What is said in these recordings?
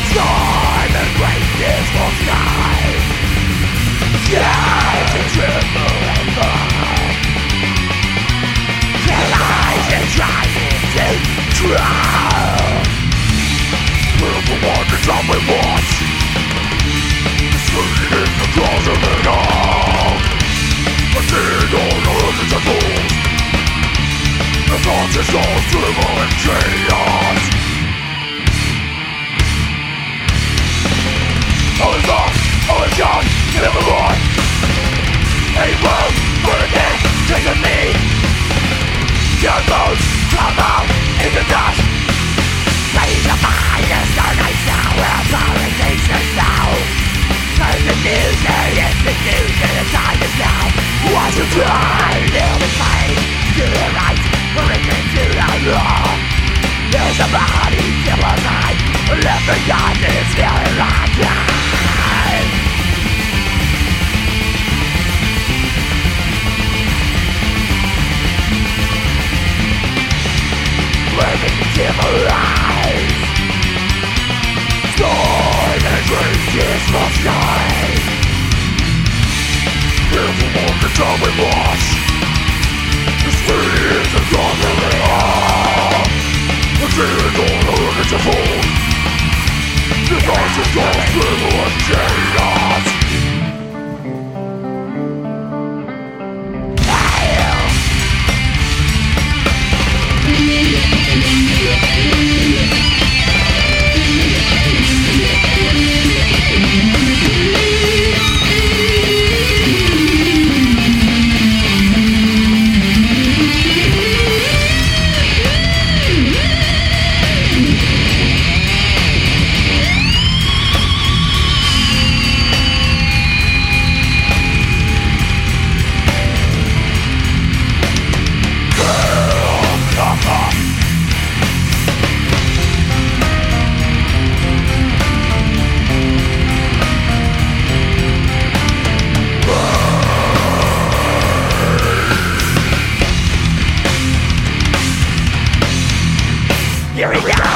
Time and greatness will sky. Skies and tremble and fall. Their lies and trying to drown. Live for what the time we watch. Swimming in the jaws of it all. I see it all over the fools. The thoughts is all drivel and chaos. All is lost, all is gone, nevermore. A world for a day, take with me. Your bones crumble in the dust. Raise the fire, start night now, where politician now. Turn the news, it's the news, and the time is now. Watch the time, they'll be fighting to the right, breaking to the law. There's a body still alive, left forgotten, it's still in our time. Living dim eyes. Storm and greatness will shine. Careful more the time we lost. The spirit is the dawn of it all. The feeling all over the fool. The thoughts is all drivel and chaos. Here we go!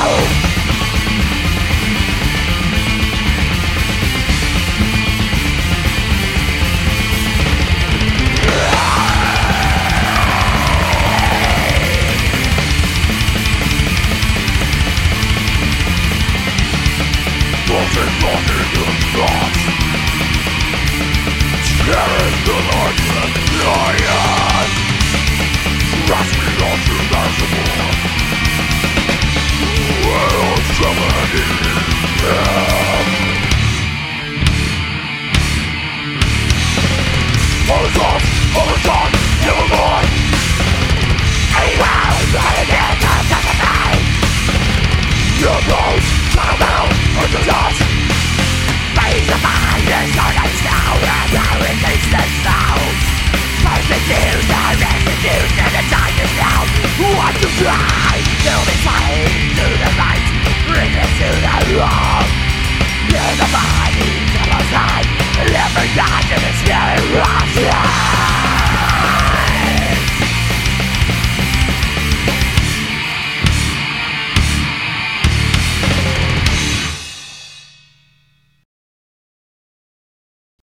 What to try? They'll be fighting.